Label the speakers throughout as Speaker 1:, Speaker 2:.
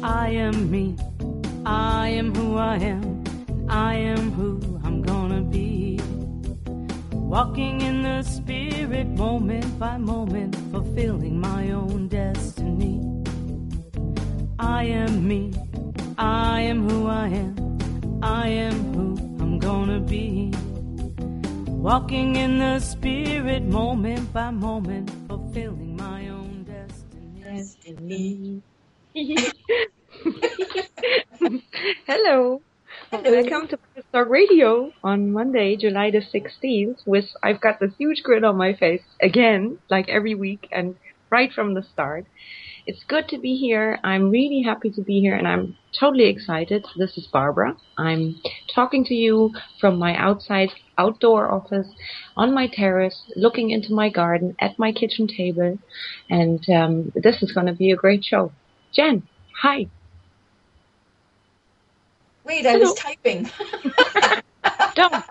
Speaker 1: I am me. I am who I am. I am who I'm gonna be. Walking in the spirit, moment by moment, fulfilling my own destiny. I am me. I am who I am. I am who I'm gonna be. Walking in the spirit, moment by moment, fulfilling my own destiny.
Speaker 2: Hello. Welcome to Talk Radio on Monday, July the 16th. I've got this huge grin on my face again, like every week, and right from the start. It's good to be here. I'm really happy to be here, and I'm totally excited. This is Barbara. I'm talking to you from my outdoor office on my terrace, looking into my garden at my kitchen table, and this is going to be a great show. Jen, hi.
Speaker 3: Wait, I was typing.
Speaker 2: Don't.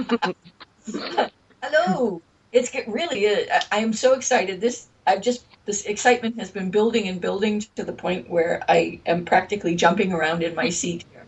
Speaker 3: Hello. It's really, I am so excited. This excitement has been building and building to the point where I am practically jumping around in my seat here.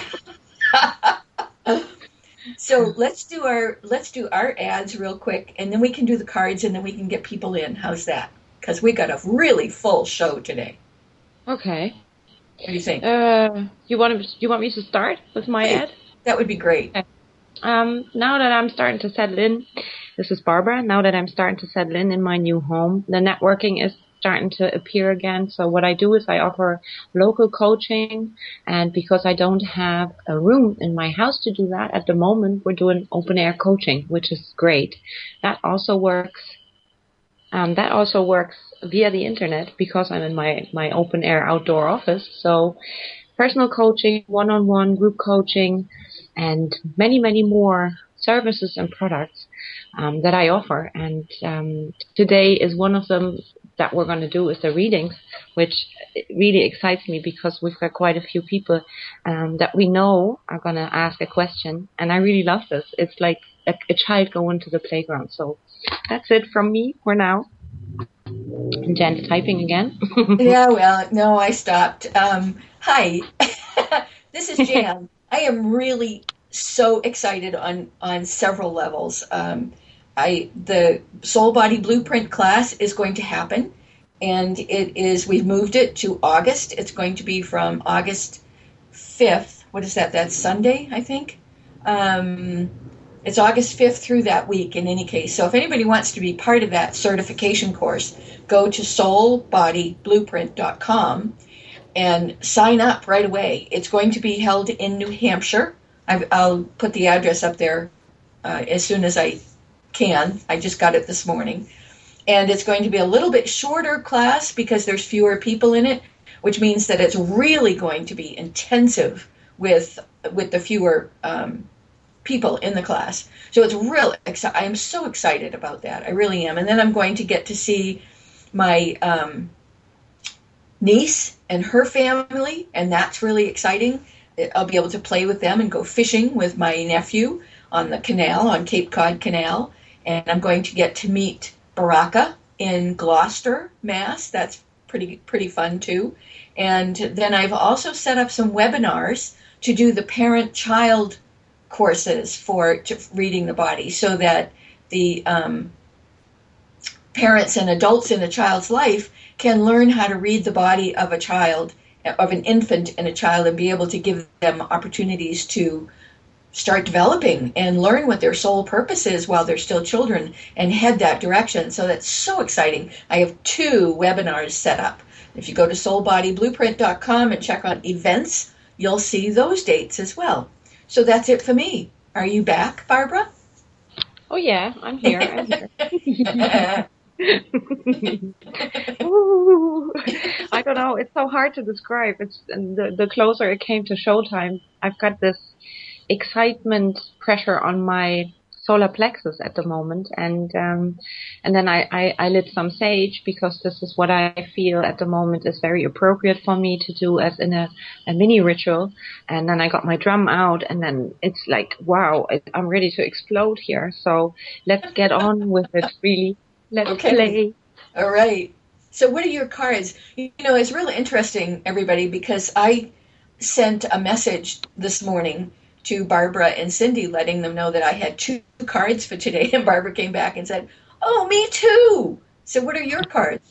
Speaker 3: So let's do our ads real quick, and then we can do the cards, and then we can get people in. How's that? Because we got a really full show today.
Speaker 2: Okay.
Speaker 3: What do you think?
Speaker 2: You want me to start with my ad?
Speaker 3: That would be great.
Speaker 2: Okay. Now that I'm starting to settle in, this is Barbara. Now that I'm starting to settle in my new home, the networking is starting to appear again. So what I do is I offer local coaching, and because I don't have a room in my house to do that at the moment, we're doing open air coaching, which is great. That also works via the internet because I'm in my open air outdoor office. So personal coaching, one-on-one group coaching, and many, many more services and products that I offer. And today is one of them that we're going to do is the readings, which really excites me because we've got quite a few people that we know are going to ask a question. And I really love this. It's like a child going to the playground. So that's it from me for now. And Jen's typing again.
Speaker 3: Yeah, well, no, I stopped. Hi, this is Jan. I am really so excited on several levels. The Soul Body Blueprint class is going to happen, and we've moved it to August. It's going to be from August 5th. What is that? That's Sunday, I think. It's August 5th through that week in any case. So if anybody wants to be part of that certification course, go to soulbodyblueprint.com and sign up right away. It's going to be held in New Hampshire. I'll put the address up there as soon as I can. I just got it this morning. And it's going to be a little bit shorter class because there's fewer people in it, which means that it's really going to be intensive with the fewer people in the class. So it's real exciting. I am so excited about that. I really am. And then I'm going to get to see my niece and her family, and that's really exciting. I'll be able to play with them and go fishing with my nephew on the canal, on Cape Cod Canal. And I'm going to get to meet Baraka in Gloucester, Mass. That's pretty fun too. And then I've also set up some webinars to do the parent-child courses for reading the body, so that the parents and adults in a child's life can learn how to read the body of a child, of an infant and a child, and be able to give them opportunities to start developing and learn what their soul purpose is while they're still children and head that direction. So that's so exciting. I have 2 webinars set up. If you go to soulbodyblueprint.com and check on events, you'll see those dates as well. So that's it for me. Are you back, Barbara?
Speaker 2: Oh yeah, I'm here. Ooh, I don't know. It's so hard to describe. The closer it came to showtime, I've got this excitement pressure on my solar plexus at the moment, and then I lit some sage because this is what I feel at the moment is very appropriate for me to do as in a mini ritual. And then I got my drum out, and then it's like, wow, I'm ready to explode here. So let's get on with it. Really, let's play.
Speaker 3: All right. So what are your cards? It's really interesting, everybody, because I sent a message this morning to Barbara and Cindy letting them know that I had 2 cards for today. And Barbara came back and said, oh, me too. So what are your cards?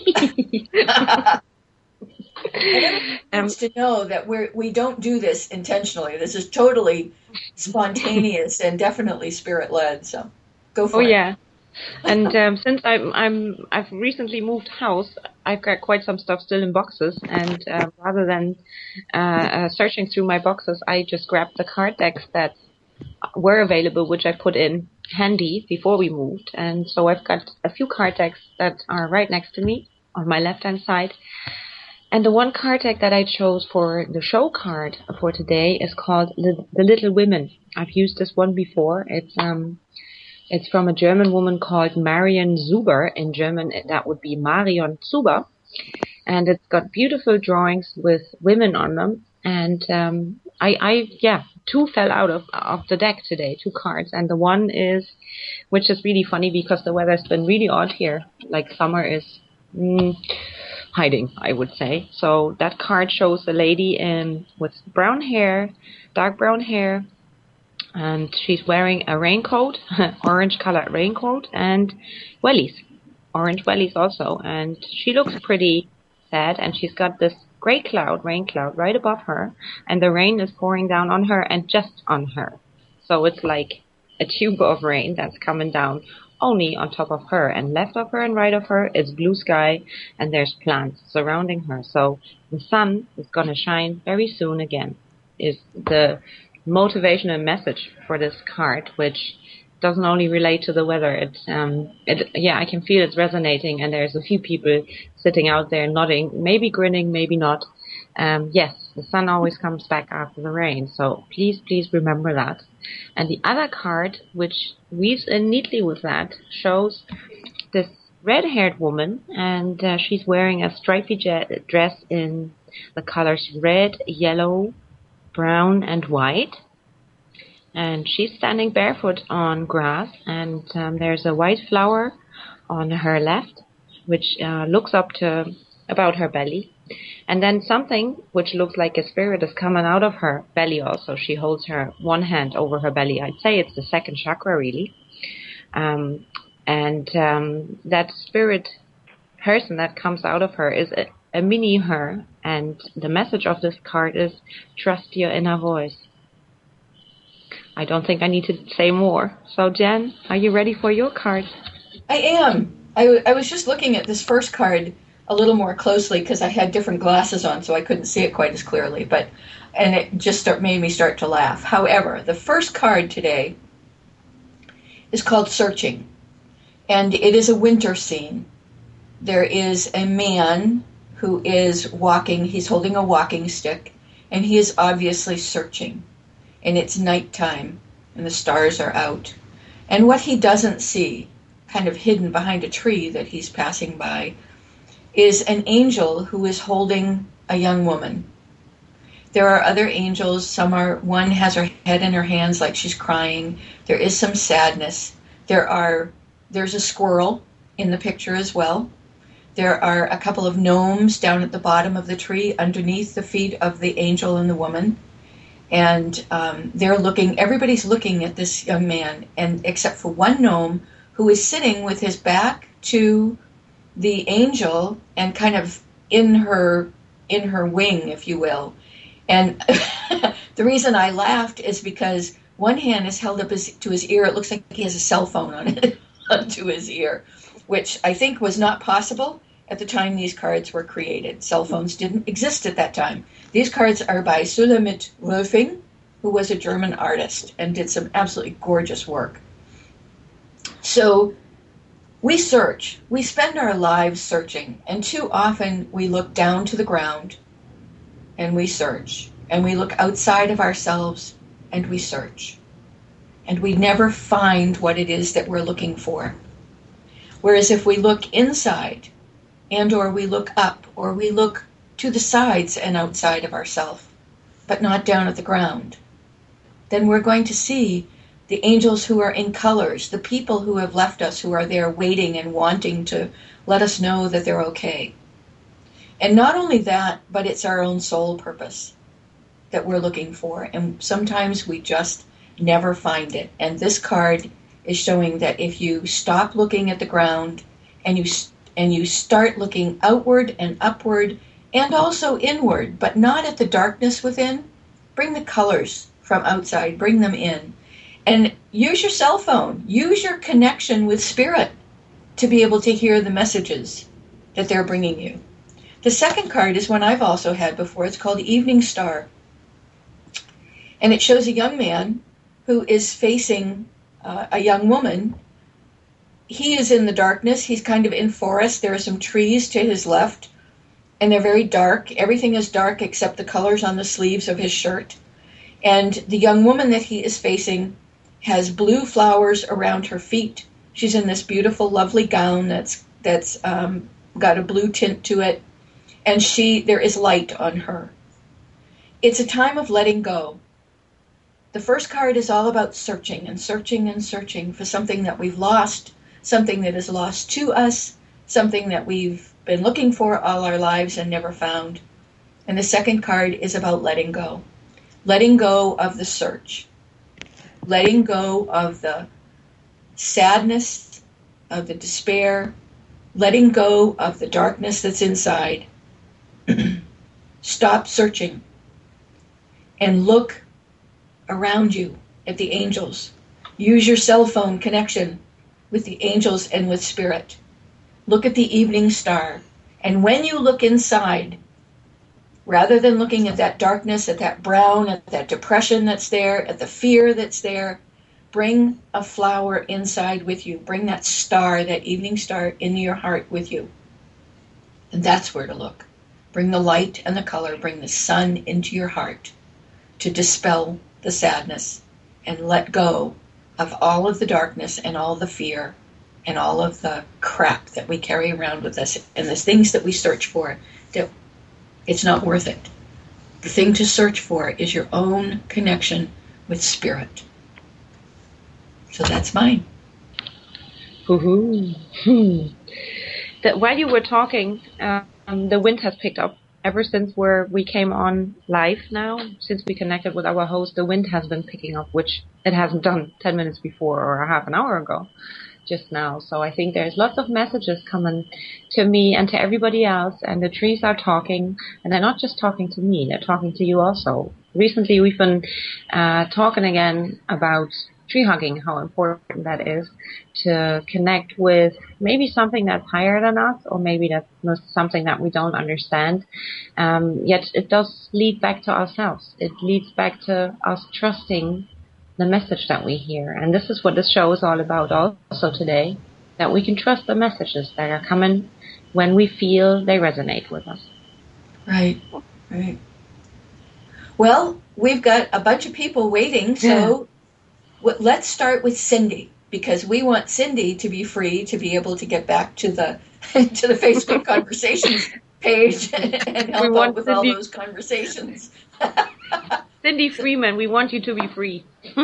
Speaker 3: And everyone needs to know that we don't do this intentionally. This is totally spontaneous and definitely spirit-led. So go for it.
Speaker 2: Oh, yeah. And since I've recently moved house, I've got quite some stuff still in boxes. And rather than searching through my boxes, I just grabbed the card decks that were available, which I put in handy before we moved. And so I've got a few card decks that are right next to me on my left-hand side. And the one card deck that I chose for the show card for today is called The Little Women. I've used this one before. It's from a German woman called Marion Zuber. In German, that would be Marion Zuber. And it's got beautiful drawings with women on them. And two fell out of the deck today, 2 cards. And the one is, which is really funny because the weather's been really odd here. Like summer is hiding, I would say. So that card shows a lady with brown hair, dark brown hair, and she's wearing a raincoat, orange colored raincoat, and wellies, orange wellies also. And she looks pretty sad, and she's got this rain cloud right above her, and the rain is pouring down on her and just on her. So it's like a tube of rain that's coming down only on top of her, and left of her and right of her is blue sky, and there's plants surrounding her. So the sun is going to shine very soon again, is the motivational message for this card, which doesn't only relate to the weather. I can feel it's resonating, and there's a few people sitting out there nodding, maybe grinning, maybe not. Yes, the sun always comes back after the rain, so please remember that. And the other card, which weaves in neatly with that, shows this red-haired woman, and she's wearing a stripy dress in the colors red, yellow, brown, and white. And she's standing barefoot on grass, and there's a white flower on her left, which looks up to about her belly. And then something which looks like a spirit is coming out of her belly also. She holds her one hand over her belly. I'd say it's the second chakra, really. That spirit person that comes out of her is a mini her. And the message of this card is trust your inner voice. I don't think I need to say more. So, Jen, are you ready for your card?
Speaker 3: I am. I was just looking at this first card a little more closely because I had different glasses on, so I couldn't see it quite as clearly. And it just made me start to laugh. However, the first card today is called Searching, and it is a winter scene. There is a man who is walking. He's holding a walking stick, and he is obviously searching. And it's nighttime, and the stars are out. And what he doesn't see, kind of hidden behind a tree that he's passing by, is an angel who is holding a young woman. There are other angels. One has her head in her hands like she's crying. There is some sadness. There's a squirrel in the picture as well. There are a couple of gnomes down at the bottom of the tree underneath the feet of the angel and the woman. And everybody's looking at this young man, and except for one gnome who is sitting with his back to the angel and kind of in her wing, if you will. And the reason I laughed is because one hand is held up to his ear. It looks like he has a cell phone on it, onto his ear, which I think was not possible at the time these cards were created. Cell phones didn't exist at that time. These cards are by Sulamit Röfing, who was a German artist and did some absolutely gorgeous work. So we search. We spend our lives searching, and too often we look down to the ground and we search, and we look outside of ourselves and we search, and we never find what it is that we're looking for. Whereas if we look inside, and or we look up, or we look to the sides and outside of ourselves, but not down at the ground, then we're going to see the angels who are in colors, the people who have left us, who are there waiting and wanting to let us know that they're okay. And not only that, but it's our own soul purpose that we're looking for. And sometimes we just never find it. And this card is showing that if you stop looking at the ground and you start looking outward and upward and also inward, but not at the darkness within, bring the colors from outside, bring them in. And use your cell phone, use your connection with spirit to be able to hear the messages that they're bringing you. The second card is one I've also had before. It's called Evening Star. And it shows a young man who is facing a young woman. He is in the darkness. He's kind of in forest. There are some trees to his left, and they're very dark. Everything is dark except the colors on the sleeves of his shirt. And the young woman that he is facing has blue flowers around her feet. She's in this beautiful, lovely gown that's got a blue tint to it. And there is light on her. It's a time of letting go. The first card is all about searching and searching and searching for something that we've lost, something that is lost to us, something that we've been looking for all our lives and never found. And the second card is about letting go. Letting go of the search. Letting go of the sadness, of the despair. Letting go of the darkness that's inside. Stop searching and look around you at the angels. Use your cell phone connection with the angels and with spirit. Look at the evening star. And when you look inside, rather than looking at that darkness, at that brown, at that depression that's there, at the fear that's there, bring a flower inside with you. Bring that star, that evening star, into your heart with you. And that's where to look. Bring the light and the color, bring the sun into your heart to dispel the sadness and let go of all of the darkness and all the fear and all of the crap that we carry around with us and the things that we search for, that it's not worth it. The thing to search for is your own connection with spirit. So that's mine.
Speaker 2: While you were talking, the wind has picked up. Ever since we came on live now, since we connected with our host, the wind has been picking up, which it hasn't done 10 minutes before or a half an hour ago, just now. So I think there's lots of messages coming to me and to everybody else, and the trees are talking, and they're not just talking to me, they're talking to you also. Recently we've been talking again about tree hugging, how important that is to connect with maybe something that's higher than us, or maybe that's something that we don't understand. Yet it does lead back to ourselves. It leads back to us trusting the message that we hear. And this is what this show is all about also today, that we can trust the messages that are coming when we feel they resonate with us.
Speaker 3: Right. Well, we've got a bunch of people waiting, so let's start with Cindy, because we want Cindy to be free to be able to get back to the Facebook conversations page and help out with all those conversations.
Speaker 2: Cindy Freeman, we want you to be free.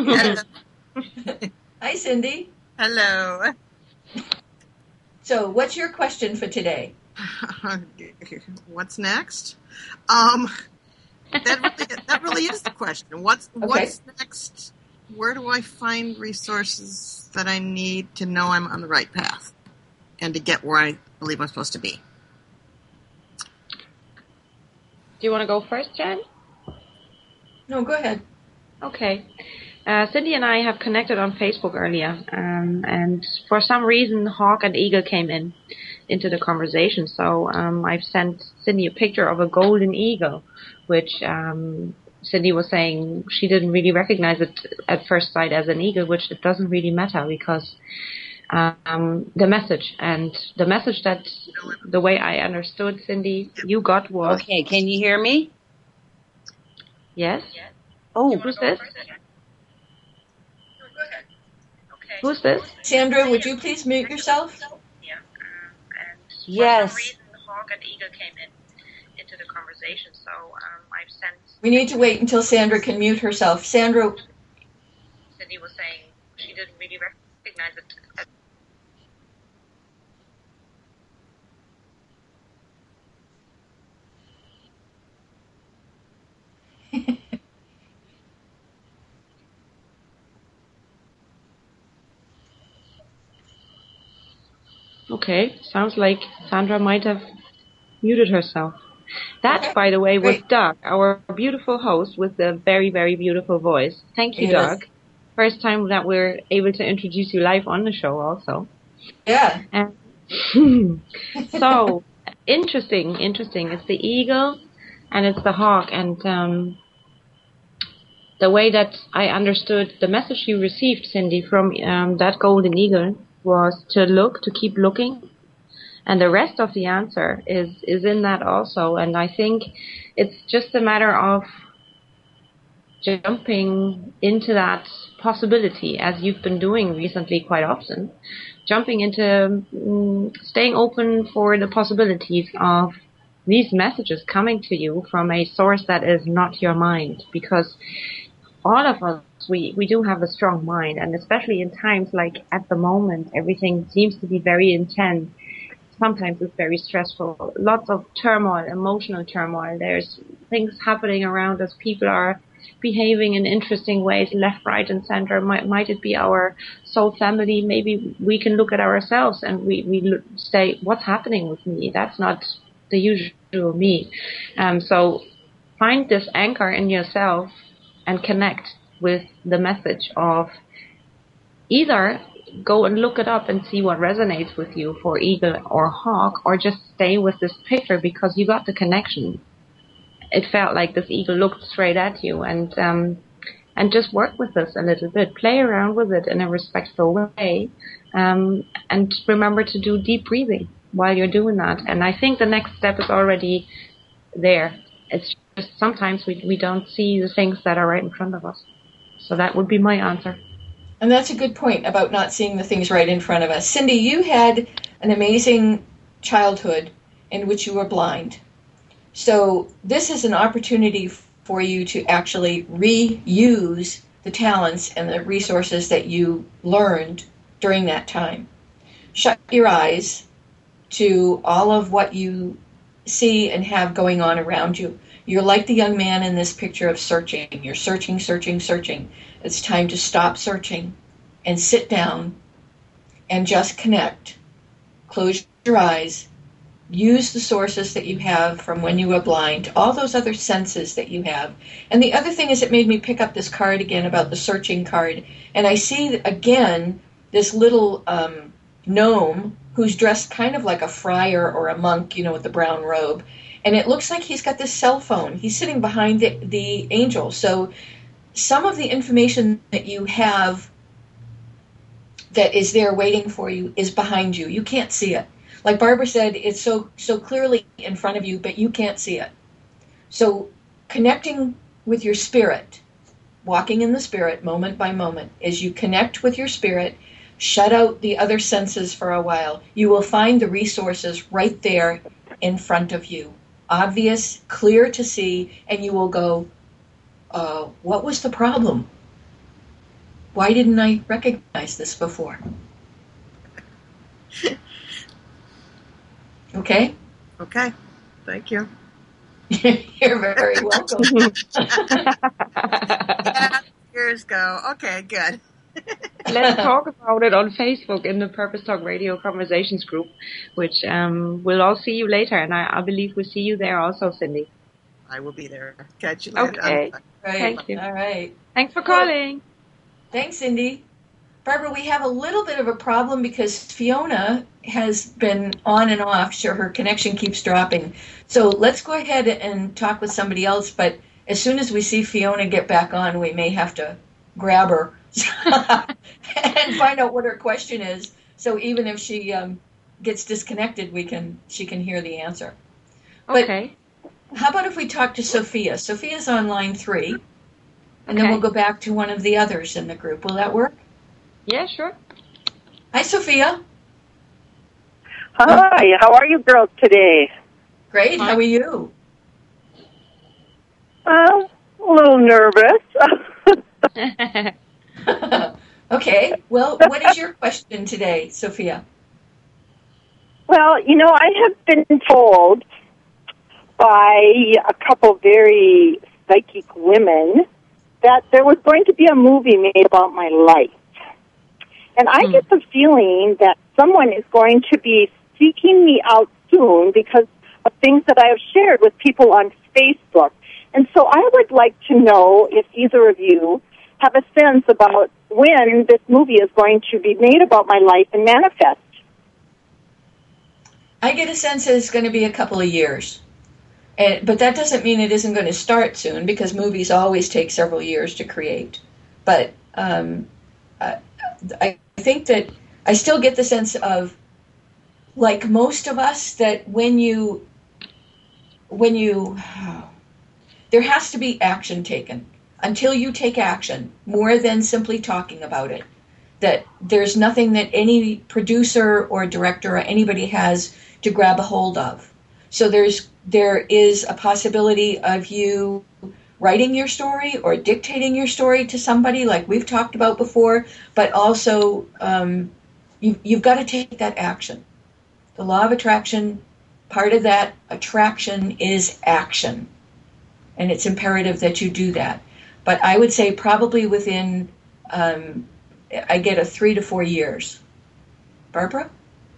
Speaker 3: Hi, Cindy.
Speaker 4: Hello.
Speaker 3: So, what's your question for today?
Speaker 4: What's next? That really is the question. What's next? Where do I find resources that I need to know I'm on the right path and to get where I believe I'm supposed to be?
Speaker 2: Do you want to go first, Jen?
Speaker 3: No, go ahead.
Speaker 2: Okay. Cindy and I have connected on Facebook earlier, and for some reason Hawk and Eagle came into the conversation. So I've sent Cindy a picture of a golden eagle, which Cindy was saying she didn't really recognize it at first sight as an eagle, which it doesn't really matter, because the message that the way I understood, Cindy, you got was...
Speaker 5: Okay, can you hear me?
Speaker 2: Yes.
Speaker 5: Oh.
Speaker 2: Who's this? Who's this?
Speaker 3: Sandra, would you please mute yourself?
Speaker 5: Yes.
Speaker 2: For some reason, Hawk and Eagle came into the conversation, so I've sent...
Speaker 3: We need to wait until Sandra can mute herself. Sandra...
Speaker 2: Cindy was saying didn't really recognize it. Okay, sounds like Sandra might have muted herself. That,
Speaker 3: Okay,
Speaker 2: by the way, was
Speaker 3: great.
Speaker 2: Doug, our beautiful host with the very, very beautiful voice. Thank you,
Speaker 3: Yes.
Speaker 2: Doug. First time that we're able to introduce you live on the show also.
Speaker 3: Yeah.
Speaker 2: And so, interesting. It's the eagle and it's the hawk. And the way that I understood the message you received, Cindy, from that golden eagle was to keep looking. And the rest of the answer is in that also. And I think it's just a matter of jumping into that possibility, as you've been doing recently quite often. Jumping into staying open for the possibilities of these messages coming to you from a source that is not your mind. Because all of us, we do have a strong mind. And especially in times like at the moment, everything seems to be very intense. Sometimes it's very stressful. Lots of turmoil, emotional turmoil. There's things happening around us. People are behaving in interesting ways, left, right, and center. Might it be our soul family? Maybe we can look at ourselves and we say, what's happening with me? That's not the usual me. So find this anchor in yourself and connect with the message of either go and look it up and see what resonates with you for eagle or hawk, or just stay with this picture because you got the connection. It felt like this eagle looked straight at you, and just work with this a little bit. Play around with it in a respectful way, and remember to do deep breathing while you're doing that. And I think the next step is already there. It's just sometimes we don't see the things that are right in front of us. So that would be my answer.
Speaker 3: And that's a good point about not seeing the things right in front of us. Cindy, you had an amazing childhood in which you were blind. So this is an opportunity for you to actually reuse the talents and the resources that you learned during that time. Shut your eyes to all of what you see and have going on around you. You're like the young man in this picture of searching. You're searching, searching, searching. It's time to stop searching and sit down and just connect. Close your eyes. Use the sources that you have from when you were blind, all those other senses that you have. And the other thing is it made me pick up this card again about the searching card. And I see, again, this little gnome who's dressed kind of like a friar or a monk, with the brown robe. And it looks like he's got this cell phone. He's sitting behind the angel. So some of the information that you have that is there waiting for you is behind you. You can't see it. Like Barbara said, it's so clearly in front of you, but you can't see it. So connecting with your spirit, walking in the spirit moment by moment, as you connect with your spirit, shut out the other senses for a while, you will find the resources right there in front of you. Obvious, clear to see, and you will go, what was the problem? Why didn't I recognize this before? Okay?
Speaker 4: Okay. Thank you.
Speaker 3: You're very welcome.
Speaker 4: Yeah, years go. Okay, good.
Speaker 2: Let's talk about it on Facebook in the Purpose Talk Radio Conversations group, which we'll all see you later, and I believe we'll see you there also, Cindy.
Speaker 4: I will be there. Catch you later.
Speaker 2: Okay.
Speaker 3: Right.
Speaker 2: Thank you.
Speaker 3: All right.
Speaker 2: Thanks for calling.
Speaker 3: Thanks, Cindy. Barbara, we have a little bit of a problem because Fiona has been on and off. Sure, her connection keeps dropping. So let's go ahead and talk with somebody else. But as soon as we see Fiona get back on, we may have to grab her and find out what her question is. So even if she gets disconnected, she can hear the answer.
Speaker 2: Okay.
Speaker 3: But how about if we talk to Sophia? Sophia's on line 3, and then
Speaker 2: Okay.
Speaker 3: we'll go back to one of the others in the group. Will that work?
Speaker 2: Yeah, sure.
Speaker 3: Hi, Sophia.
Speaker 6: Hi, how are you girls today?
Speaker 3: Great. How are you?
Speaker 6: A little nervous.
Speaker 3: Okay. Well, what is your question today, Sophia?
Speaker 6: Well, I have been told by a couple very psychic women that there was going to be a movie made about my life. And I get the feeling that someone is going to be seeking me out soon because of things that I have shared with people on Facebook. And so I would like to know if either of you have a sense about when this movie is going to be made about my life and manifest.
Speaker 3: I get a sense that it's going to be a couple of years. But that doesn't mean it isn't going to start soon, because movies always take several years to create. But I think that I still get the sense of, like most of us, that when you there has to be action taken. Until you take action, more than simply talking about it, that there's nothing that any producer or director or anybody has to grab a hold of. So there is a possibility of you writing your story or dictating your story to somebody, like we've talked about before, but also you've got to take that action. The law of attraction, part of that attraction is action. And it's imperative that you do that. But I would say probably within, I get a 3 to 4 years. Barbara?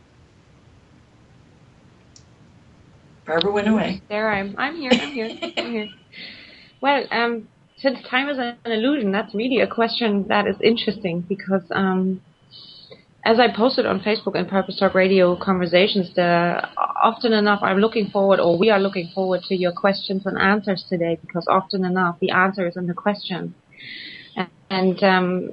Speaker 3: Barbara went away.
Speaker 2: There I'm here. Well, since time is an illusion, that's really a question that is interesting, because as I posted on Facebook and Purpose Talk Radio Conversations, often enough we are looking forward to your questions and answers today, because often enough the answer is in the question. And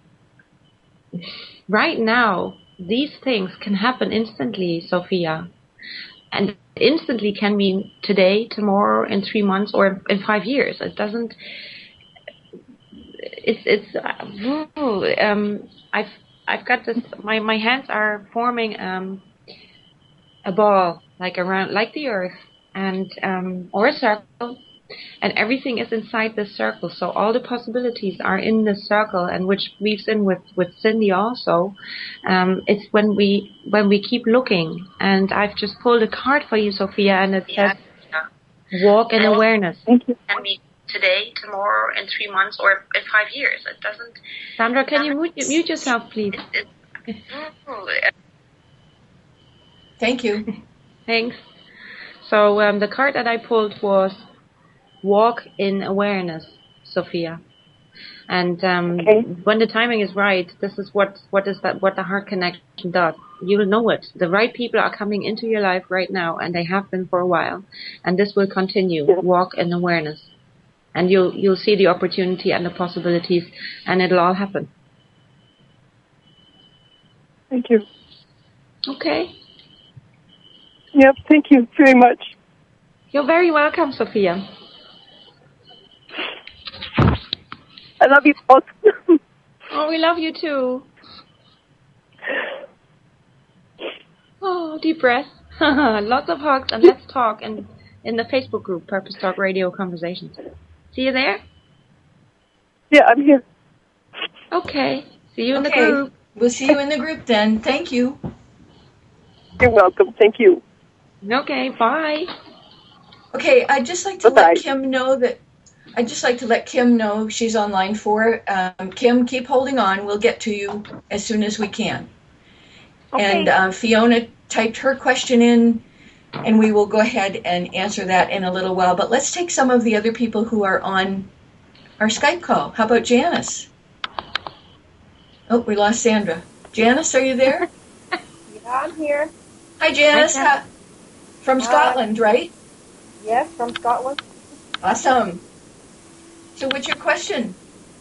Speaker 2: right now, these things can happen instantly, Sophia. And instantly can mean today, tomorrow, in 3 months, or in 5 years. It doesn't. I've got this. My hands are forming a ball, like the Earth, and or a circle, and everything is inside this circle. So all the possibilities are in this circle, and which weaves in with Cindy also. It's when we keep looking, and I've just pulled a card for you, Sophia, and it says walk in awareness.
Speaker 6: Thank you.
Speaker 2: And me today, tomorrow, in 3 months, or in 5 years. It doesn't. Sandra, can you mute yourself, please?
Speaker 3: Thank you.
Speaker 2: Thanks. So the card that I pulled was walk in awareness, Sophia. And when the timing is right, this is what the heart connection does. You'll know it. The right people are coming into your life right now, and they have been for a while. And this will continue. Walk in awareness. And you'll see the opportunity and the possibilities, and it'll all happen.
Speaker 6: Thank you.
Speaker 2: Okay.
Speaker 6: Yep, thank you very much.
Speaker 2: You're very welcome, Sophia.
Speaker 6: I love you both.
Speaker 2: Oh, we love you too. Oh, deep breath. Lots of hugs, and let's talk in the Facebook group, Purpose Talk Radio Conversations. See you there?
Speaker 6: Yeah, I'm here.
Speaker 2: Okay. See you in the group.
Speaker 3: We'll see you in the group then. Thank you.
Speaker 6: You're welcome. Thank you.
Speaker 2: Okay, bye.
Speaker 3: Okay, I'd just like to let Kim know that. I'd just like to let Kim know she's on line 4. Kim, keep holding on. We'll get to you as soon as we can. Okay. And Fiona typed her question in, and we will go ahead and answer that in a little while. But let's take some of the other people who are on our Skype call. How about Janice? Oh, we lost Sandra. Janice, are you there?
Speaker 7: Yeah, I'm here.
Speaker 3: Hi, Janice. From Scotland, right?
Speaker 7: Yes, from Scotland.
Speaker 3: Awesome. So what's your question?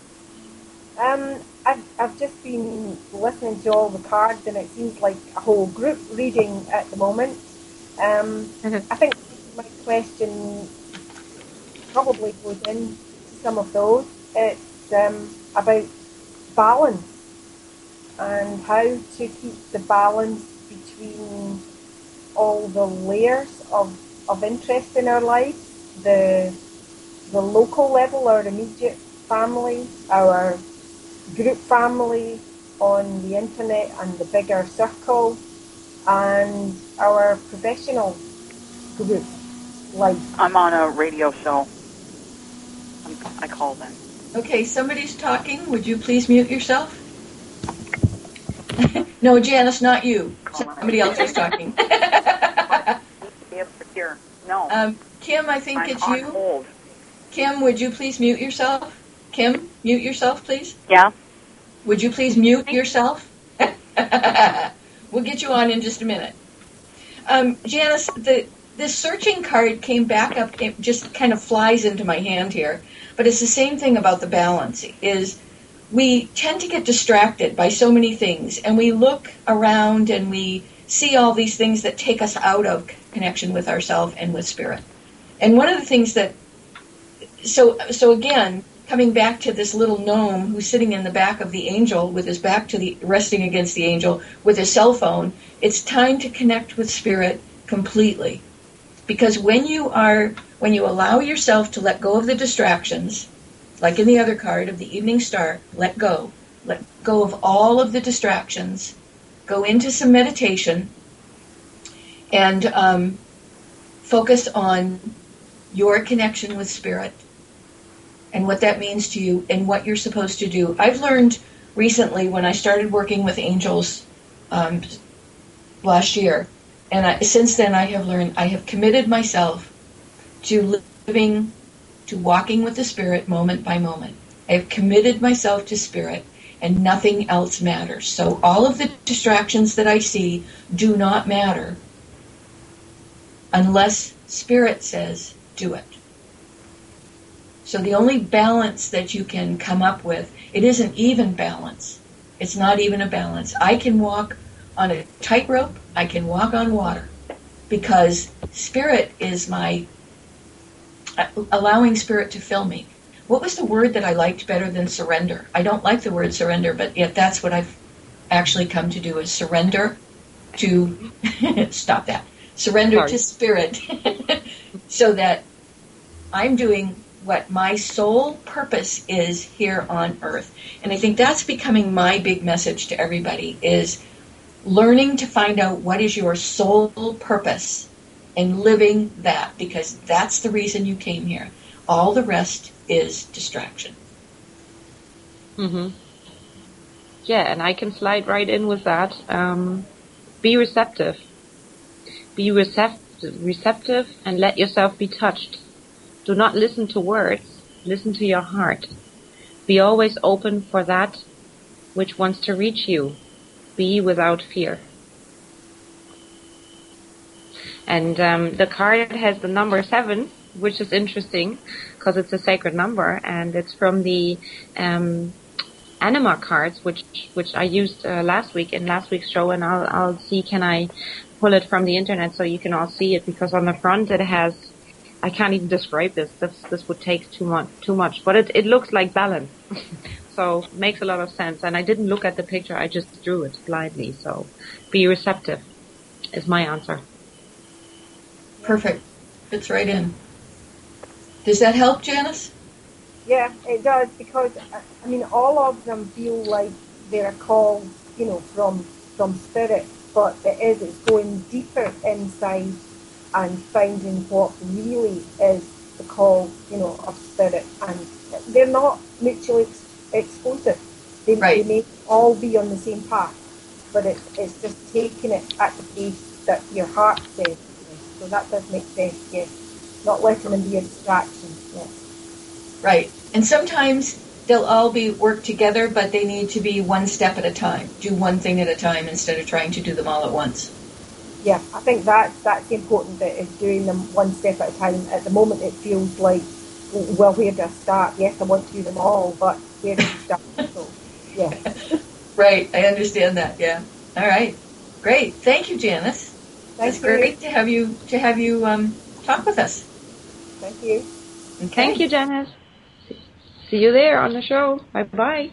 Speaker 7: I've just been listening to all the cards, and it seems like a whole group reading at the moment. I think my question probably goes into some of those. It's about balance and how to keep the balance between all the layers of interest in our lives, the local level, our immediate family, our group family on the internet and the bigger circle, and our professional group. Like
Speaker 8: I'm on a radio show. I called in.
Speaker 3: Okay, somebody's talking. Would you please mute yourself? No, Janice, not you. Somebody else is talking.
Speaker 8: Be able to hear. No.
Speaker 3: Kim, I think it's
Speaker 8: on
Speaker 3: you.
Speaker 8: Hold.
Speaker 3: Kim, would you please mute yourself? Kim, mute yourself, please.
Speaker 8: Yeah.
Speaker 3: Would you please mute yourself? We'll get you on in just a minute. Janice, this searching card came back up. It just kind of flies into my hand here. But it's the same thing about the balance. Is we tend to get distracted by so many things, and we look around and we see all these things that take us out of connection with ourselves and with spirit. And one of the things that, so again, coming back to this little gnome who's sitting in the back of the angel with his back to resting against the angel with his cell phone, it's time to connect with spirit completely. Because when you allow yourself to let go of the distractions, like in the other card of the Evening Star, let go of all of the distractions, go into some meditation, and focus on your connection with spirit and what that means to you and what you're supposed to do. I've learned recently when I started working with angels last year, and since then I have committed myself to walking with the spirit moment by moment. I have committed myself to spirit, and nothing else matters. So all of the distractions that I see do not matter unless spirit says do it. So the only balance that you can come up with, it isn't even balance. It's not even a balance. I can walk on a tightrope. I can walk on water because spirit is allowing spirit to fill me. What was the word that I liked better than surrender? I don't like the word surrender, but yet that's what I've actually come to do, is surrender to, stop that, surrender to spirit so that I'm doing what my sole purpose is here on earth. And I think that's becoming my big message to everybody, is learning to find out what is your sole purpose and living that, because that's the reason you came here. All the rest is distraction.
Speaker 2: Mm-hmm. Yeah, and I can slide right in with that. Be receptive. Be receptive and let yourself be touched. Do not listen to words. Listen to your heart. Be always open for that which wants to reach you. Be without fear. And the card has the number 7, which is interesting because it's a sacred number, and it's from the Anima cards, which I used last week in last week's show, and I'll see, can I pull it from the internet so you can all see it, because on the front it has, I can't even describe this. This would take too much, but it looks like balance. So makes a lot of sense. And I didn't look at the picture, I just drew it blindly. So be receptive is my answer.
Speaker 3: Perfect. Fits right in. Does that help, Janice?
Speaker 7: Yeah, it does, because I mean, all of them feel like they're a call, from spirit, but it's going deeper inside and finding what really is the call, of spirit. And they're not mutually exclusive. They may all be on the same path, but it's just taking it at the pace that your heart says. So that does make sense, yes. Not letting them be a distraction, yes.
Speaker 3: Right. And sometimes they'll all work together, but they need to be one step at a time. Do one thing at a time instead of trying to do them all at once.
Speaker 7: Yeah, I think that's the important bit, is doing them one step at a time. At the moment it feels like, well, where do I start? Yes, I want to do them all, but where do you start? So, yeah.
Speaker 3: Right, I understand that, yeah. All right. Great. Thank you, Janice. It's great to have you talk with us.
Speaker 7: Thank you.
Speaker 3: Okay.
Speaker 2: Thank you, Janice. See you there on the show. Bye-bye.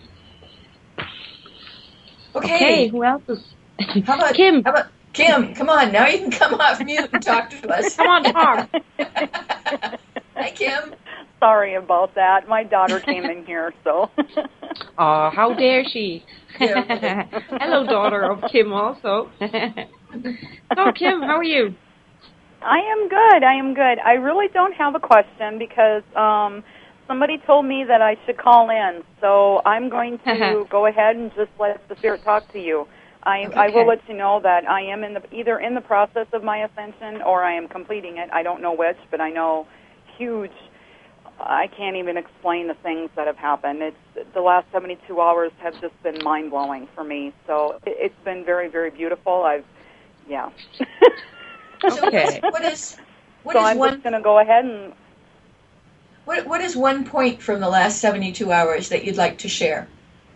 Speaker 3: Okay.
Speaker 2: Who else is?
Speaker 3: How about
Speaker 2: Kim?
Speaker 3: Kim, come on. Now you can come off mute and talk to us.
Speaker 2: Come on, talk.
Speaker 3: Hi, Kim.
Speaker 9: Sorry about that. My daughter came in here, so.
Speaker 2: Oh, how dare she? Hello, daughter of Kim also. So, Kim, how are you?
Speaker 9: I am good. I really don't have a question because somebody told me that I should call in. So I'm going to go ahead and just let the Spirit talk to you. I will let you know that I am either in the process of my ascension or I am completing it. I don't know which, but I know huge. I can't even explain the things that have happened. The last 72 hours have just been mind-blowing for me. So it's been very, very beautiful. Yeah.
Speaker 3: Okay. So
Speaker 9: I'm just going to go ahead and...
Speaker 3: What is one point from the last 72 hours that you'd like to share?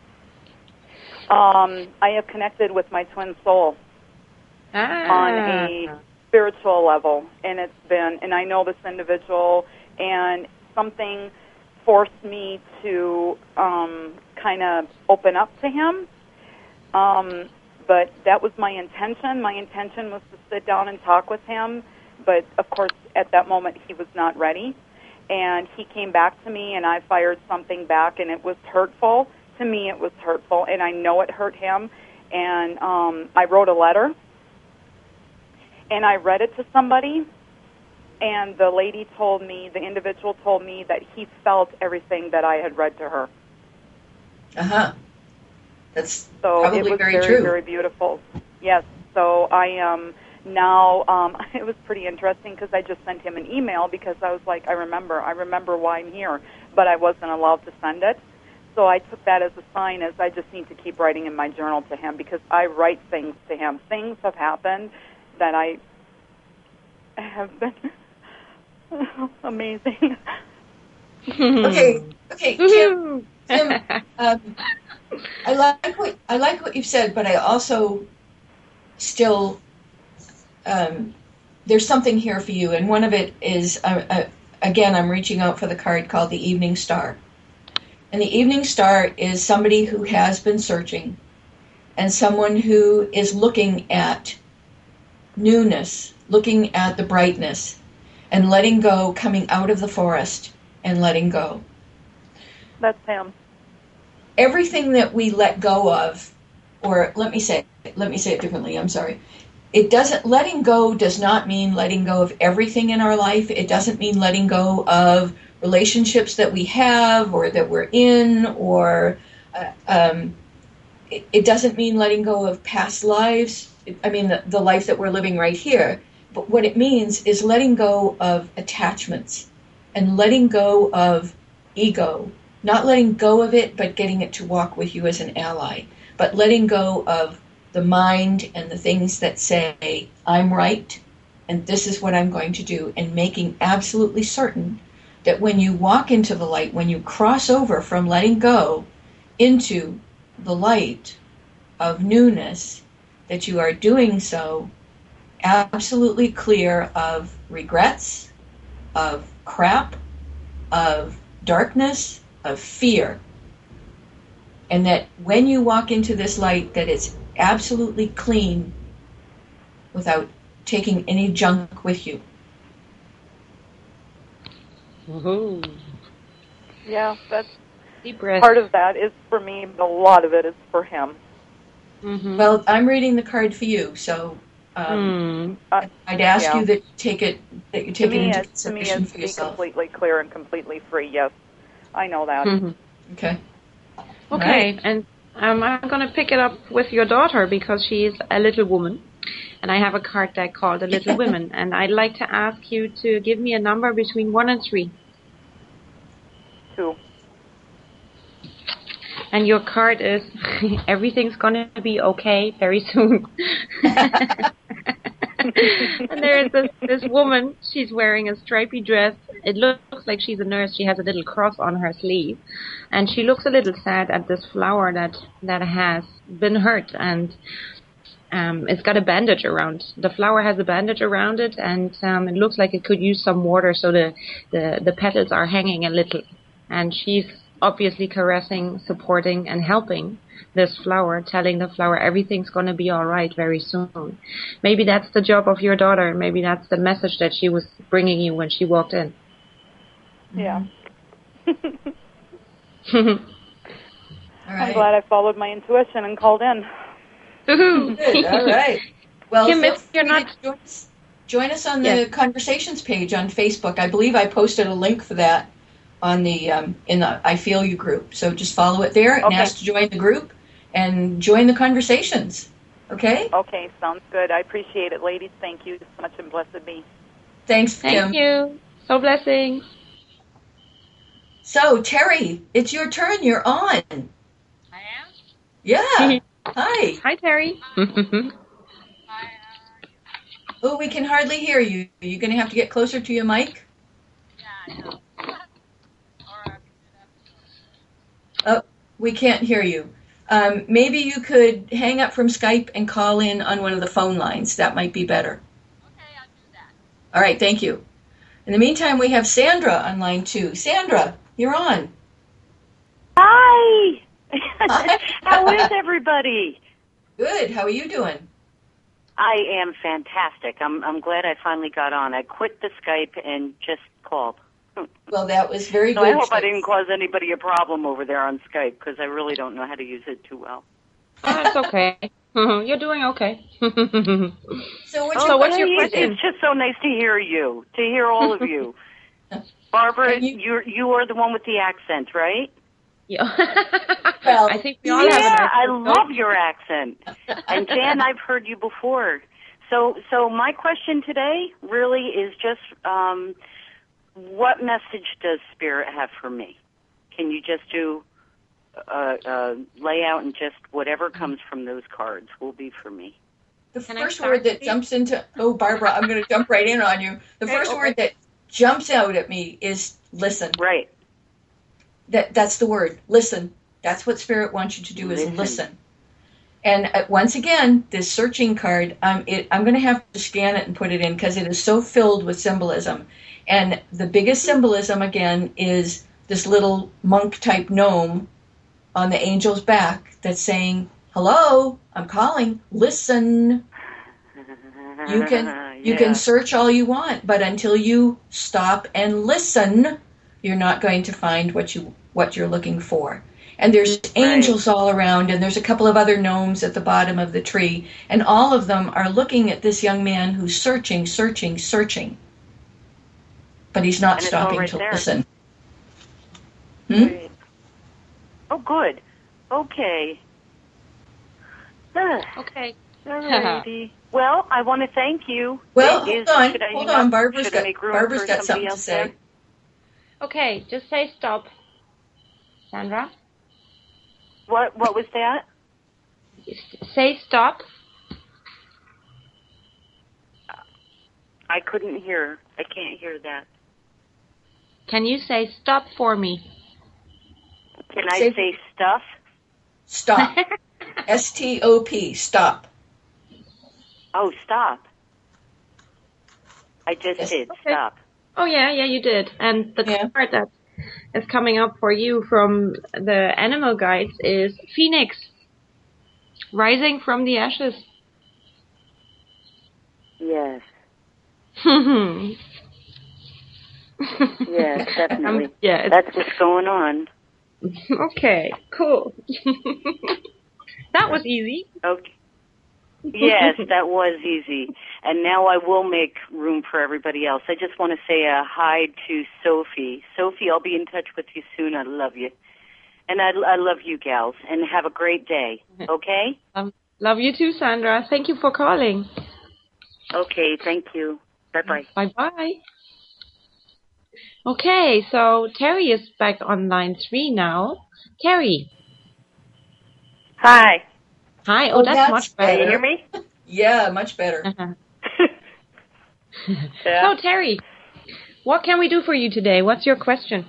Speaker 9: I have connected with my twin soul on a spiritual level, and I know this individual, and something forced me to kind of open up to him. But that was my intention. My intention was to sit down and talk with him, but of course at that moment he was not ready. And he came back to me, and I fired something back, and it was hurtful. To me, it was hurtful, and I know it hurt him. And I wrote a letter, and I read it to somebody, and the individual told me that he felt everything that I had read to her.
Speaker 3: Uh-huh. That's
Speaker 9: so
Speaker 3: probably
Speaker 9: it was
Speaker 3: very
Speaker 9: very,
Speaker 3: true.
Speaker 9: very beautiful. Yes, so I am now, it was pretty interesting because I just sent him an email because I was like, I remember why I'm here, but I wasn't allowed to send it. So I took that as a sign as I just need to keep writing in my journal to him because I write things to him. Things have happened that I have been amazing.
Speaker 3: Okay, Kim, I like what you've said, but I also still there's something here for you, and one of it is again I'm reaching out for the card called the Evening Star, and the Evening Star is somebody who has been searching, and someone who is looking at newness, looking at the brightness, and letting go, coming out of the forest and letting go.
Speaker 9: That's him.
Speaker 3: Everything that we let go of, or let me say it differently, I'm sorry. Letting go does not mean letting go of everything in our life. It doesn't mean letting go of relationships that we have or that we're in, or it doesn't mean letting go of past lives. The life that we're living right here. But what it means is letting go of attachments and letting go of ego. Not letting go of it, but getting it to walk with you as an ally. But letting go of the mind and the things that say, I'm right, and this is what I'm going to do, and making absolutely certain that when you walk into the light, when you cross over from letting go into the light of newness, that you are doing so absolutely clear of regrets, of crap, of darkness, of fear. And that when you walk into this light, that it's absolutely clean without taking any junk with you.
Speaker 2: Woohoo.
Speaker 9: Yeah, that's
Speaker 2: deep breath.
Speaker 9: Part of that is for me, but a lot of it is for him.
Speaker 2: Mm-hmm.
Speaker 3: Well, I'm reading the card for you, so I'd ask you that you take it into consideration for yourself.
Speaker 9: Completely clear and completely free. Yes, I know that.
Speaker 2: Mm-hmm.
Speaker 3: Okay.
Speaker 2: Okay, right. And I'm going to pick it up with your daughter because she's a little woman, and I have a card deck called The Little Women, and I'd like to ask you to give me a number between 1 and 3.
Speaker 9: 2.
Speaker 2: And your card is, everything's going to be okay very soon. And there is this woman, she's wearing a stripy dress. It looks like she's a nurse. She has a little cross on her sleeve. And she looks a little sad at this flower that has been hurt. And it's got a bandage around. The flower has a bandage around it, and it looks like it could use some water, so the petals are hanging a little. And she's obviously caressing, supporting, and helping this flower, telling the flower everything's going to be all right very soon. Maybe that's the job of your daughter. Maybe that's the message that she was bringing you when she walked in.
Speaker 9: Yeah.
Speaker 3: All right.
Speaker 9: I'm glad I followed my intuition and called in.
Speaker 3: Good. All right. Well,
Speaker 2: Kim,
Speaker 3: feel
Speaker 2: if you're
Speaker 3: free
Speaker 2: not...
Speaker 3: to join us on the conversations page on Facebook. I believe I posted a link for that on the in the I Feel You group. So just follow it there and ask to join the group and join the conversations. Okay?
Speaker 9: Okay, sounds good. I appreciate it, ladies. Thank you so much, and blessed be.
Speaker 3: Thanks, Kim.
Speaker 2: Thank you. So blessings.
Speaker 3: So, Terry, it's your turn. You're on.
Speaker 10: I am?
Speaker 3: Yeah. Hi.
Speaker 2: Hi, Terry.
Speaker 3: Oh, we can hardly hear you. Are you going to have to get closer to your mic?
Speaker 10: Yeah, I know.
Speaker 3: Oh, we can't hear you. Maybe you could hang up from Skype and call in on one of the phone lines. That might be better.
Speaker 10: Okay, I'll do that.
Speaker 3: All right, thank you. In the meantime, we have Sandra on line 2. Sandra, you're on.
Speaker 5: Hi. How is everybody?
Speaker 3: Good. How are you doing?
Speaker 5: I am fantastic. I'm glad I finally got on. I quit the Skype and just called.
Speaker 3: Well, that was very
Speaker 5: So
Speaker 3: good.
Speaker 5: I hope I didn't cause anybody a problem over there on Skype because I really don't know how to use it too well.
Speaker 2: Oh, it's okay. You're doing okay.
Speaker 3: So
Speaker 2: what's your question?
Speaker 5: It's just so nice to hear you, to hear all of you. Barbara, you are the one with the accent, right?
Speaker 2: Yeah.
Speaker 3: Well,
Speaker 2: I think we all have an accent.
Speaker 5: I love your accent. And Jan, I've heard you before. So my question today really is just what message does Spirit have for me? Can you just do layout and just whatever comes from those cards will be for me?
Speaker 3: The first word that jumps into... Oh, Barbara, I'm going to jump right in on you. The first word that jumps out at me is listen.
Speaker 5: Right.
Speaker 3: That's the word. Listen. That's what Spirit wants you to do is listen. And once again, this searching card, I'm going to have to scan it and put it in because it is so filled with symbolism. And the biggest symbolism, again, is this little monk-type gnome on the angel's back that's saying, hello, I'm calling, listen. You can search all you want, but until you stop and listen, you're not going to find what you're looking for. And there's angels all around, and there's a couple of other gnomes at the bottom of the tree, and all of them are looking at this young man who's searching, searching, searching. But he's not stopping to listen.
Speaker 5: Oh, good. Okay.
Speaker 2: Okay.
Speaker 5: Alrighty. Well, I want to thank you.
Speaker 3: Well, hold on. Barbara's got something to say.
Speaker 5: There?
Speaker 2: Okay, just say stop. Sandra?
Speaker 5: What was that?
Speaker 2: Say stop.
Speaker 5: I couldn't hear. I can't hear that.
Speaker 2: Can you say stop for me?
Speaker 5: Can I say stuff?
Speaker 3: Stop. S-T-O-P. Stop.
Speaker 5: Oh, stop. I just did.
Speaker 2: Okay.
Speaker 5: Stop.
Speaker 2: Oh, yeah, you did. And the card that is coming up for you from the animal guides is Phoenix, rising from the ashes.
Speaker 5: Yes. Yes, definitely. That's what's going on.
Speaker 2: Okay, cool. That was easy.
Speaker 5: Okay. Yes, that was easy. And now I will make room for everybody else. I just want to say a hi to Sophie. Sophie, I'll be in touch with you soon. I love you. And I love you gals. And have a great day. Okay?
Speaker 2: Love you too, Sandra. Thank you for calling.
Speaker 5: Okay, thank you. Bye-bye.
Speaker 2: Bye-bye. Okay, so Terry is back on line 3 now. Terry.
Speaker 6: Hi.
Speaker 2: Hi. Oh, that's much better.
Speaker 6: Can you hear me?
Speaker 3: Yeah, much better.
Speaker 2: So, Terry, what can we do for you today? What's your question?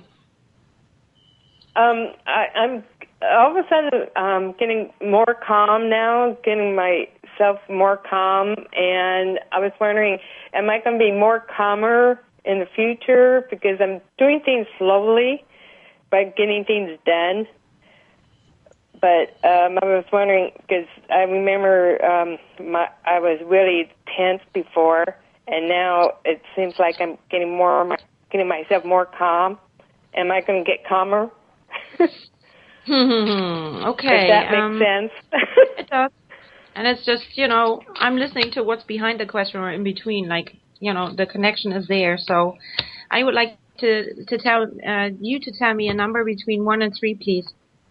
Speaker 6: I'm all of a sudden getting more calm now, getting myself more calm, and I was wondering, am I going to be more calmer in the future because I'm doing things slowly by getting things done? But I was wondering because I remember I was really tense before, and now it seems like I'm getting myself more calm
Speaker 11: am I going to get calmer?
Speaker 2: Okay.
Speaker 11: Does that make sense?
Speaker 2: It does. And it's just, I'm listening to what's behind the question or in between. Like, the connection is there. So I would like to tell you to tell me a number between 1 and 3, please.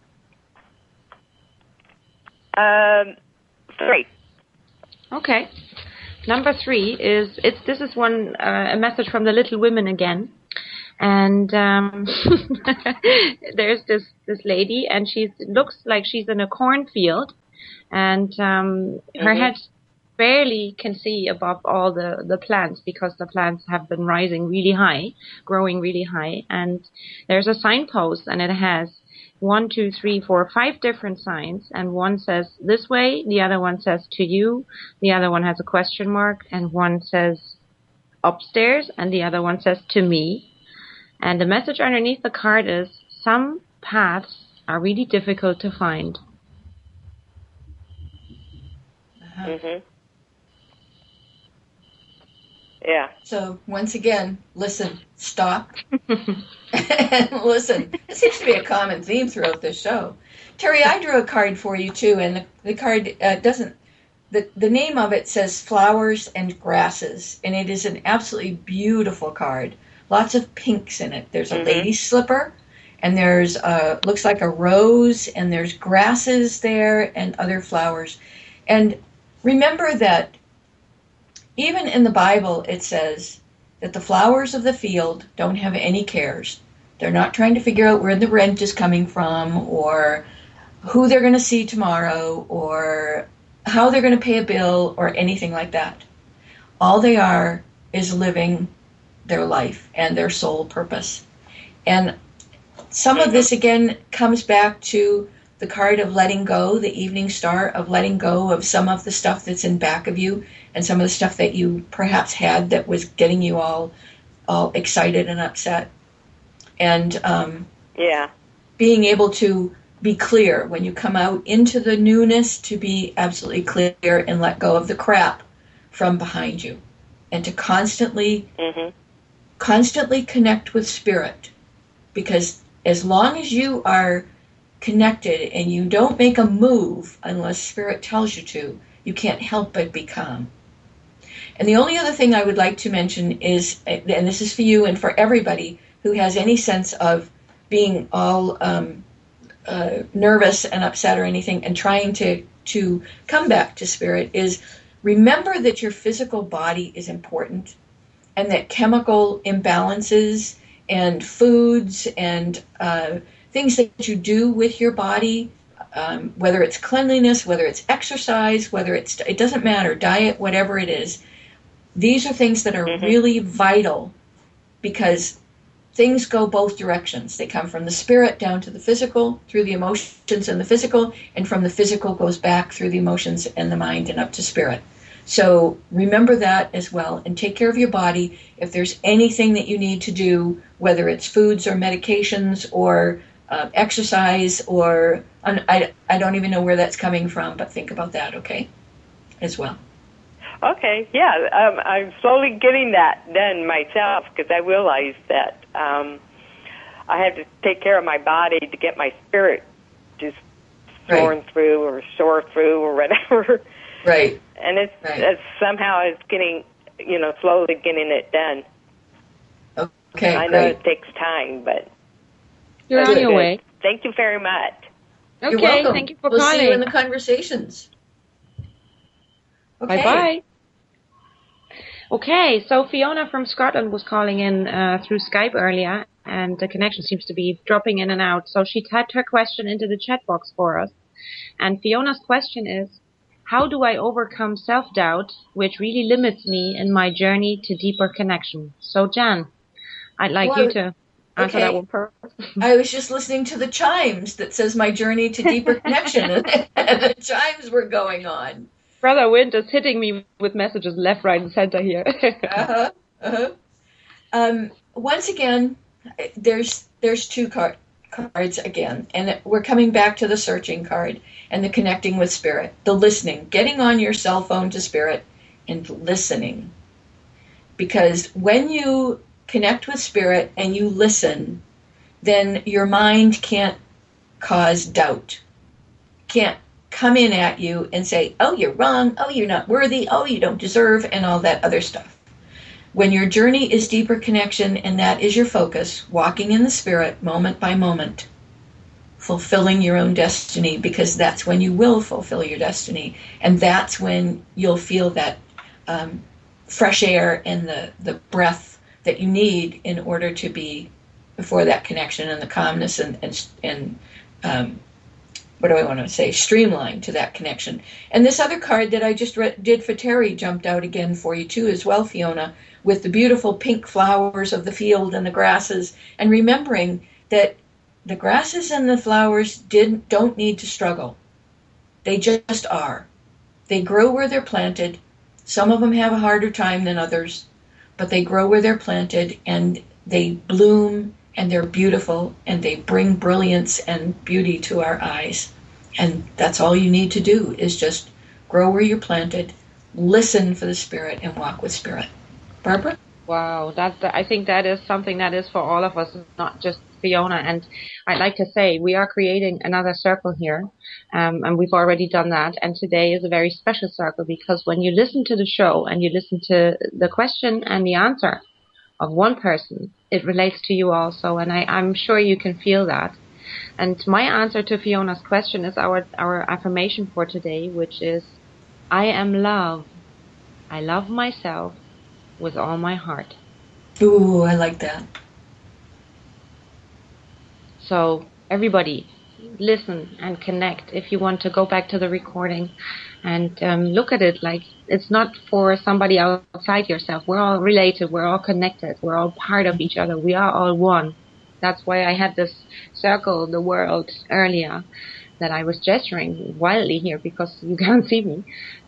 Speaker 11: 3.
Speaker 2: Okay. Number 3 is this is a message from the Little Women again. And there's this lady, and she looks like she's in a cornfield, and her head barely can see above all the plants, because the plants have been rising really high, growing really high. And there's a signpost, and it has 1, 2, 3, 4, 5 different signs, and one says this way, the other one says to you, the other one has a question mark, and one says upstairs, and the other one says to me. And the message underneath the card is, some paths are really difficult to find.
Speaker 11: Yeah.
Speaker 3: So once again, listen, stop, and listen. It seems to be a common theme throughout this show. Terry, I drew a card for you too, and the card doesn't. The name of it says Flowers and Grasses, and it is an absolutely beautiful card. Lots of pinks in it. There's a lady's slipper, and there's looks like a rose, and there's grasses there and other flowers. And remember that even in the Bible it says that the flowers of the field don't have any cares. They're not trying to figure out where the rent is coming from, or who they're going to see tomorrow, or how they're going to pay a bill, or anything like that. All they are is living their life and their sole purpose. And some of this again comes back to the card of letting go, the evening star, of letting go of some of the stuff that's in back of you, and some of the stuff that you perhaps had that was getting you all excited and upset. And being able to be clear when you come out into the newness, to be absolutely clear and let go of the crap from behind you, and to constantly connect with Spirit, because as long as you are connected and you don't make a move unless Spirit tells you to, you can't help but be calm. And the only other thing I would like to mention is, and this is for you and for everybody who has any sense of being all nervous and upset or anything, and trying to come back to Spirit, is remember that your physical body is important, and that chemical imbalances and foods and things that you do with your body, whether it's cleanliness, whether it's exercise, whether it doesn't matter, diet, whatever it is, these are things that are really vital, because things go both directions. They come from the spirit down to the physical, through the emotions and the physical, and from the physical goes back through the emotions and the mind and up to Spirit. So remember that as well, and take care of your body. If there's anything that you need to do, whether it's foods or medications or exercise, or I don't even know where that's coming from, but think about that, okay, as well.
Speaker 11: Okay, yeah, I'm slowly getting that done myself, because I realized that I had to take care of my body to get my spirit just soaring through or soar through or whatever.
Speaker 3: Right.
Speaker 11: And it's somehow it's getting, slowly getting it done.
Speaker 3: Okay,
Speaker 11: I know it takes time, but
Speaker 2: you're on your way.
Speaker 11: Thank you very much.
Speaker 2: Okay,
Speaker 3: you're welcome.
Speaker 2: Thank you for
Speaker 3: calling.
Speaker 2: We'll
Speaker 3: see you in the conversations. Okay.
Speaker 2: Bye-bye. Okay, so Fiona from Scotland was calling in through Skype earlier, and the connection seems to be dropping in and out. So she typed her question into the chat box for us. And Fiona's question is, how do I overcome self-doubt, which really limits me in my journey to deeper connection? So, Jan, I'd like you to answer that one first.
Speaker 3: I was just listening to the chimes that says my journey to deeper connection, and the chimes were going on.
Speaker 2: Brother Wind is hitting me with messages left, right, and center here.
Speaker 3: Once again, there's two cards again, and we're coming back to the searching card and the connecting with Spirit, the listening, getting on your cell phone to Spirit and listening. Because when you connect with Spirit and you listen, then your mind can't cause doubt, can't come in at you and say, oh, you're wrong, oh, you're not worthy, oh, you don't deserve, and all that other stuff. When your journey is deeper connection and that is your focus, walking in the Spirit moment by moment, fulfilling your own destiny, because that's when you will fulfill your destiny. And that's when you'll feel that fresh air and the breath that you need in order to be before that connection and the calmness and what do I want to say, streamline to that connection. And this other card that I just did for Terry jumped out again for you too as well, Fiona, with the beautiful pink flowers of the field and the grasses, and remembering that the grasses and the flowers don't need to struggle. They just are. They grow where they're planted. Some of them have a harder time than others, but they grow where they're planted, and they bloom, and they're beautiful, and they bring brilliance and beauty to our eyes. And that's all you need to do, is just grow where you're planted, listen for the Spirit, and walk with Spirit. Barbara?
Speaker 2: Wow, I think that is something that is for all of us, not just Fiona. And I'd like to say we are creating another circle here, and we've already done that. And today is a very special circle, because when you listen to the show and you listen to the question and the answer of one person, it relates to you also, and I'm sure you can feel that. And my answer to Fiona's question is our affirmation for today, which is, I am love. I love myself with all my heart.
Speaker 3: Ooh, I like that.
Speaker 2: So everybody, listen and connect. If you want to go back to the recording and look at it like it's not for somebody outside yourself. We're all related. We're all connected. We're all part of each other. We are all one. That's why I had this circle, the world, earlier, that I was gesturing wildly here because you can't see me.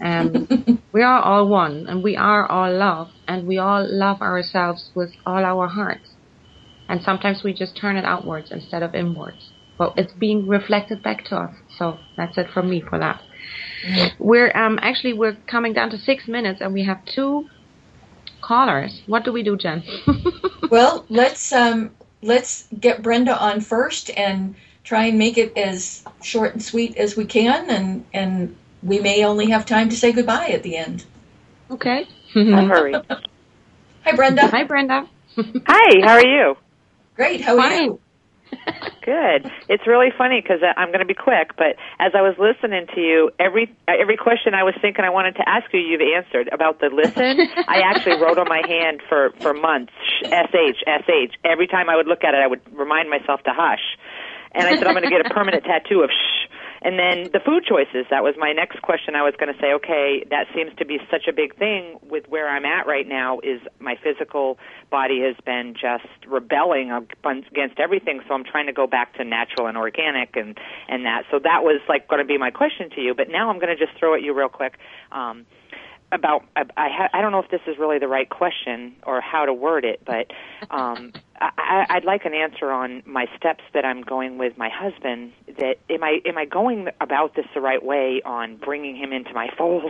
Speaker 2: We are all one, and we are all love, and we all love ourselves with all our hearts. And sometimes we just turn it outwards instead of inwards. But it's being reflected back to us. So that's it from me for that. We're coming down to 6 minutes, and we have 2 callers. What do we do, Jen?
Speaker 3: Well, let's get Brenda on first and try and make it as short and sweet as we can, and we may only have time to say goodbye at the end.
Speaker 2: Okay.
Speaker 11: I'll hurry.
Speaker 3: Hi, Brenda.
Speaker 2: Hi, Brenda.
Speaker 11: Hi, how are you?
Speaker 3: Great, how are you?
Speaker 11: Good. It's really funny because I'm going to be quick, but as I was listening to you, every question I was thinking I wanted to ask you, you've answered. About the listen, I actually wrote on my hand for months, SH. Every time I would look at it, I would remind myself to hush. And I said, I'm going to get a permanent tattoo of shh. And then the food choices, that was my next question. I was going to say, okay, that seems to be such a big thing with where I'm at right now, is my physical body has been just rebelling against everything, so I'm trying to go back to natural and organic and that. So that was like going to be my question to you, but now I'm going to just throw at you real quick about, I don't know if this is really the right question or how to word it, but I'd like an answer on my steps that I'm going with my husband. That am I going about this the right way on bringing him into my fold?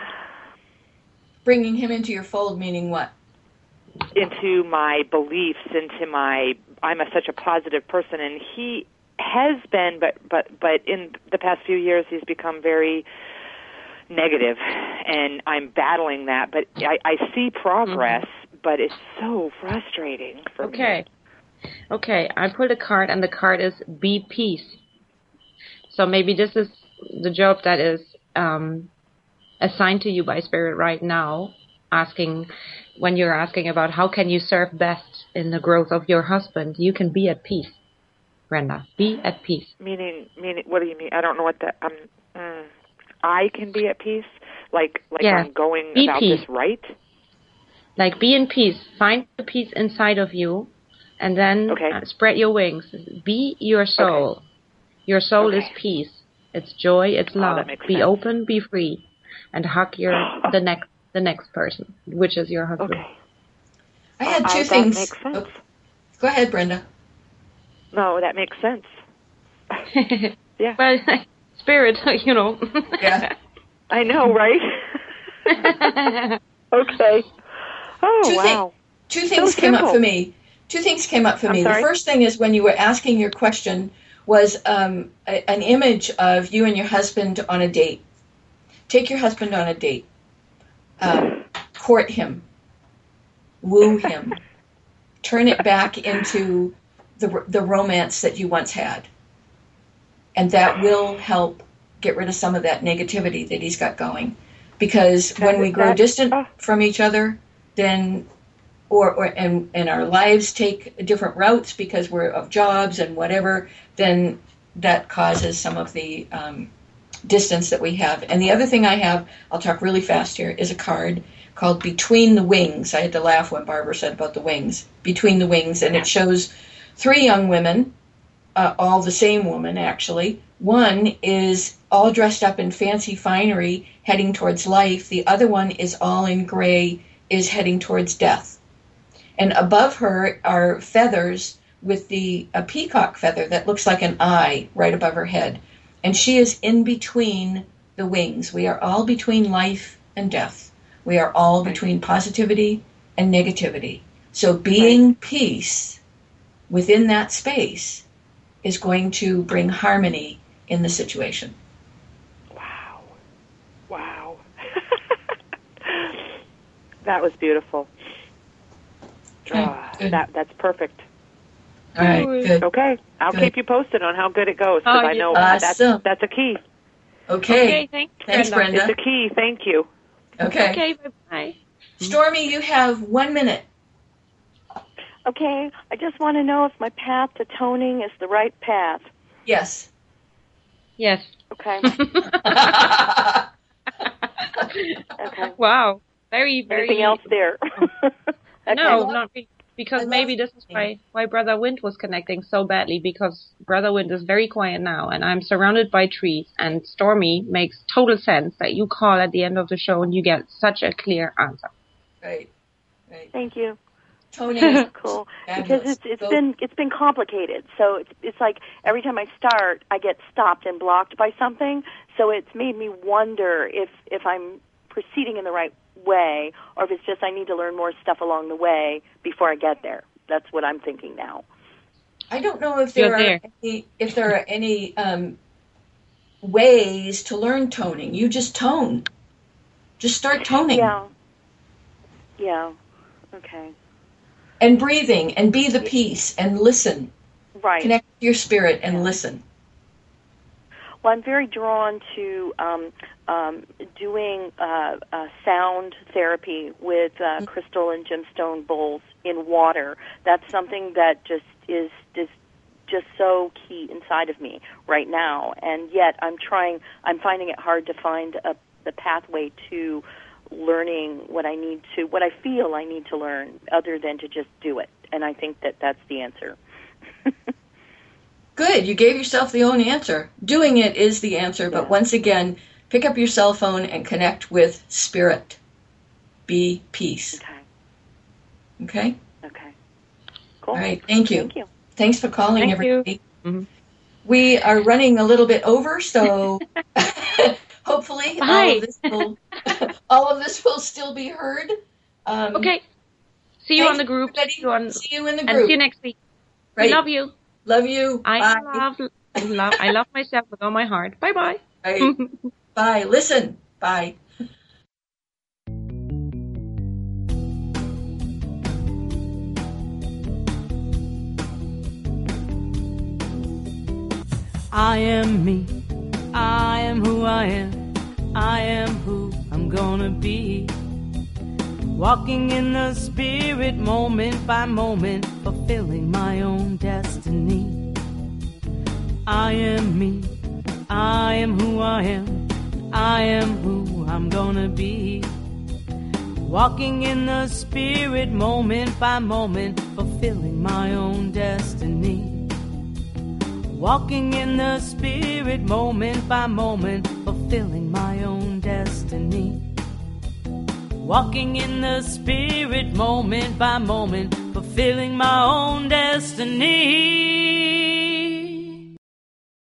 Speaker 3: Bringing him into your fold meaning what?
Speaker 11: Into my beliefs, I'm such a positive person, and he has been, but in the past few years he's become very negative, and I'm battling that, but I see progress, but it's so frustrating for me.
Speaker 2: Okay, I pulled a card, and the card is Be Peace. So maybe this is the job that is assigned to you by Spirit right now, when you're asking about how can you serve best in the growth of your husband, you can be at peace, Brenda. Be at peace.
Speaker 11: Meaning, what do you mean? I don't know what that, I can be at peace? Like
Speaker 2: yeah.
Speaker 11: I'm going
Speaker 2: be
Speaker 11: about
Speaker 2: peace.
Speaker 11: This right?
Speaker 2: Like be in peace. Find the peace inside of you, and then spread your wings. Be your soul. Okay. Your soul is peace. It's joy. It's love. Be open. Be free, and hug the next person, which is your husband.
Speaker 11: Okay.
Speaker 3: I had 2 things.
Speaker 11: That makes sense.
Speaker 3: Oh. Go ahead, Brenda.
Speaker 11: No, that makes sense. Yeah.
Speaker 2: Well, Spirit,
Speaker 3: Yeah.
Speaker 11: I know, right? Okay. Oh, wow.
Speaker 3: Two things came up for me. Two things came up for me.
Speaker 11: sorry?
Speaker 3: The first thing is when you were asking your question was an image of you and your husband on a date. Take your husband on a date. Court him. Woo him. Turn it back into the romance that you once had. And that will help get rid of some of that negativity that he's got going. Because when we grow distant from each other, then and our lives take different routes because we're of jobs and whatever, then that causes some of the distance that we have. And the other thing I have, I'll talk really fast here, is a card called Between the Wings. I had to laugh when Barbara said about the wings. Between the Wings. And it shows 3 young women, all the same woman actually. One is all dressed up in fancy finery heading towards life. The other one is all in gray, is heading towards death. And above her are feathers with a peacock feather that looks like an eye right above her head. And she is in between the wings. We are all between life and death. We are all between positivity and negativity. So being peace within that space is going to bring harmony in the situation.
Speaker 11: Wow. That was beautiful. That's perfect.
Speaker 3: All right, good.
Speaker 11: Okay, I'll keep you posted on how good it goes, because I know that's a key.
Speaker 3: Okay.
Speaker 2: Thanks,
Speaker 3: Brenda.
Speaker 11: It's a key. Thank you.
Speaker 3: Okay.
Speaker 2: Bye.
Speaker 3: Stormy, you have 1 minute.
Speaker 12: Okay, I just want to know if my path to toning is the right path.
Speaker 3: Yes.
Speaker 2: Yes.
Speaker 12: Okay. Okay.
Speaker 2: Wow. Very.
Speaker 12: Anything else there?
Speaker 2: Okay. No, not really. Because maybe this is why Brother Wind was connecting so badly, because Brother Wind is very quiet now, and I'm surrounded by trees, and Stormy makes total sense that you call at the end of the show and you get such a clear answer.
Speaker 3: Right.
Speaker 12: Thank you.
Speaker 3: Toning
Speaker 12: is cool because it's been complicated. So it's like every time I start, I get stopped and blocked by something. So it's made me wonder if I'm proceeding in the right way, or if it's just I need to learn more stuff along the way before I get there. That's what I'm thinking now.
Speaker 3: I don't know if there are any ways to learn toning. You just tone. Just start toning.
Speaker 12: Yeah. Okay.
Speaker 3: And breathing, and be the peace, and listen.
Speaker 12: Right.
Speaker 3: Connect with your spirit and listen.
Speaker 12: Well, I'm very drawn to doing sound therapy with crystal and gemstone bowls in water. That's something that just is just so key inside of me right now. And yet I'm finding it hard to find the pathway to learning what I feel I need to learn, other than to just do it. And I think that's the answer.
Speaker 3: Good. You gave yourself the own answer. Doing it is the answer, but once again, pick up your cell phone and connect with spirit. Be peace. Okay?
Speaker 12: Okay. Cool.
Speaker 3: All right. Thank you.
Speaker 12: Thank you.
Speaker 3: Thanks for calling, everybody.
Speaker 2: Mm-hmm.
Speaker 3: We are running a little bit over, so hopefully all of this will still be heard.
Speaker 2: Okay. See you on the group.
Speaker 3: See you in the group.
Speaker 2: And see you next week.
Speaker 3: Right.
Speaker 2: I love you.
Speaker 3: Love you.
Speaker 2: I love myself with all my heart. Bye-bye.
Speaker 3: Right. Bye. Listen. Bye.
Speaker 1: I am me. I am who I am. I am who I'm gonna be. Walking in the spirit moment by moment, fulfilling my own destiny. I am me. I am who I am. I am who I'm gonna be. Walking in the spirit moment by moment, fulfilling my own destiny. Walking in the spirit moment by moment, fulfilling my own destiny. Walking in the spirit moment by moment, fulfilling my own destiny.